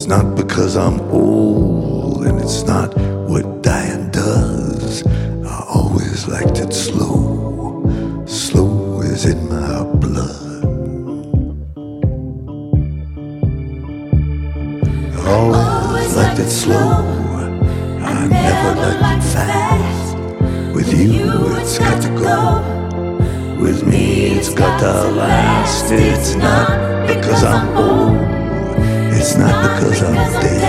not because I'm old, and it's not what dying does. I always liked it slow. Slow is in my blood. I always liked it slow. I never liked it fast. With you it's got to go. With me it's got to last. It's not because I'm old. It's not because I'm dead.